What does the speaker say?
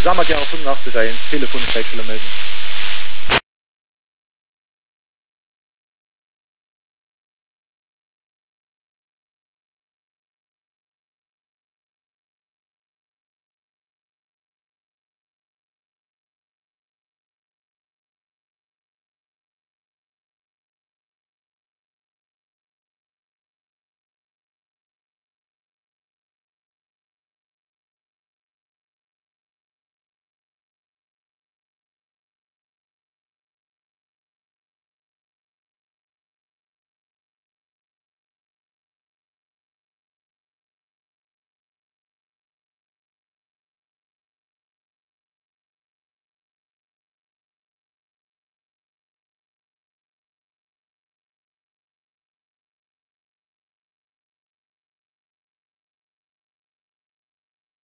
Sag mal gerne auf 85 1, Telefon ist Wechsel melden.